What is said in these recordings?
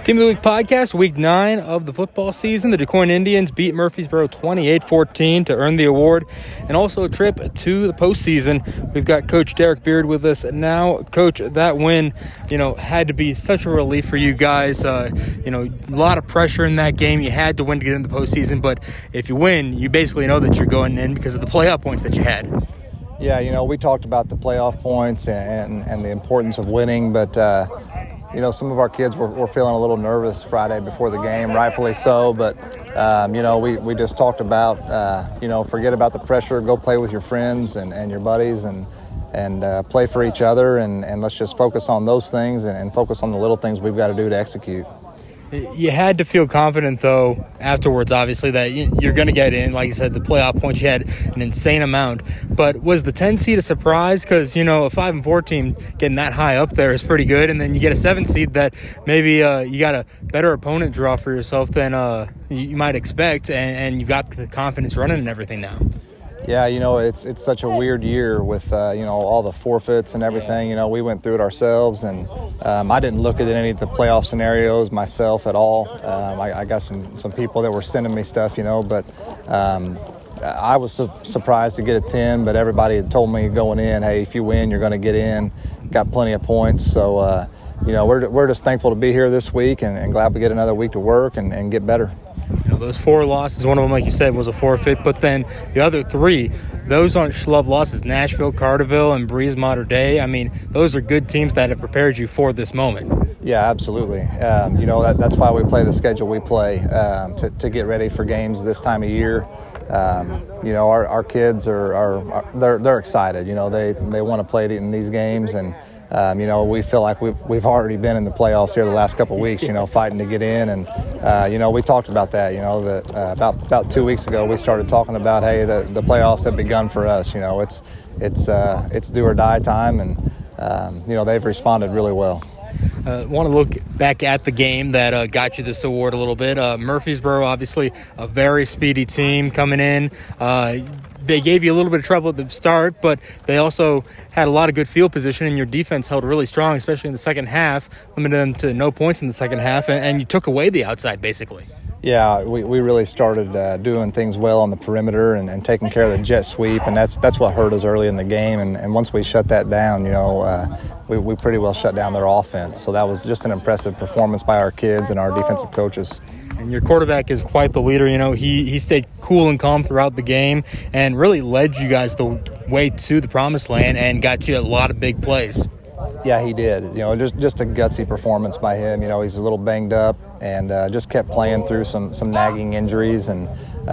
Team of the Week podcast, week 9 of the football season. The DuQuoin Indians beat Murfreesboro 28-14 to earn the award, and also a trip to the postseason. We've got Coach Derek Beard with us now. Coach, that win, had to be such a relief for you guys. A lot of pressure in that game. You had to win to get into the postseason, but if you win, you basically know that you're going in because of the playoff points that you had. Yeah, we talked about the playoff points and the importance of winning, but some of our kids were feeling a little nervous Friday before the game, rightfully so. But, we just talked about, forget about the pressure, go play with your friends and your buddies and play for each other. And let's just focus on those things and focus on the little things we've got to do to execute. You had to feel confident, though, afterwards, obviously, that you're going to get in. Like you said, the playoff points, you had an insane amount. But was the 10 seed a surprise? Because, a 5-4 team getting that high up there is pretty good. And then you get a 7 seed that maybe you got a better opponent draw for yourself than you might expect. And you got the confidence running and everything now. Yeah, it's such a weird year with, all the forfeits and everything. We went through it ourselves, and I didn't look at any of the playoff scenarios myself at all. I got some people that were sending me stuff, but I was surprised to get a 10, but everybody had told me going in, hey, if you win, you're going to get in. Got plenty of points. So, we're just thankful to be here this week and glad we get another week to work and get better. Those 4 losses, one of them, like you said, was a forfeit, but then the other 3, those aren't schlub losses. Nashville, Carterville, and Breeze Mater Dei. I mean, those are good teams that have prepared you for this moment. Yeah, absolutely. That's why we play the schedule we play, to get ready for games this time of year. Our kids they're excited. They want to play in these games, and we feel like we've already been in the playoffs here the last couple of weeks, fighting to get in. And, we talked about that, that about 2 weeks ago we started talking about, hey, the playoffs have begun for us. It's do or die time, and, they've responded really well. Want to look back at the game that got you this award a little bit. Murfreesboro, obviously, a very speedy team coming in. They gave you a little bit of trouble at the start, but they also had a lot of good field position, and your defense held really strong, especially in the second half, limited them to no points in the second half, and you took away the outside, basically. Yeah, we really started doing things well on the perimeter and taking care of the jet sweep, and that's what hurt us early in the game. And once we shut that down, we pretty well shut down their offense. So that was just an impressive performance by our kids and our defensive coaches. And your quarterback is quite the leader. He stayed cool and calm throughout the game and really led you guys the way to the promised land and got you a lot of big plays. Yeah, he did. Just a gutsy performance by him. He's a little banged up and just kept playing through some nagging injuries, and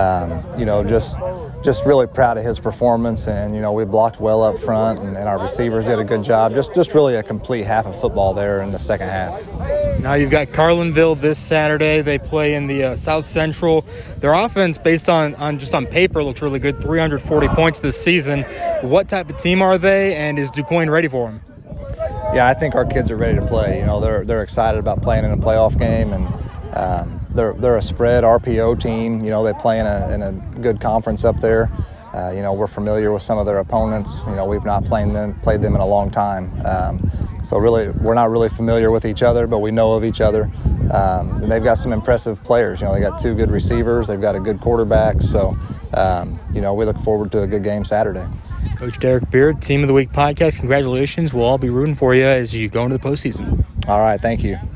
just really proud of his performance. And we blocked well up front, and our receivers did a good job. Just really a complete half of football there in the second half. Now you've got Carlinville this Saturday. They play in the South Central. Their offense, based on paper, looks really good. 340 points this season. What type of team are they, and is DuQuoin ready for them? Yeah, I think our kids are ready to play. They're excited about playing in a playoff game, and they're a spread RPO team. They play in a good conference up there. We're familiar with some of their opponents. We've not played them in a long time. So really, we're not really familiar with each other, but we know of each other. And they've got some impressive players. They got 2 good receivers. They've got a good quarterback. So, we look forward to a good game Saturday. Coach Derek Beard, Team of the Week podcast. Congratulations. We'll all be rooting for you as you go into the postseason. All right. Thank you.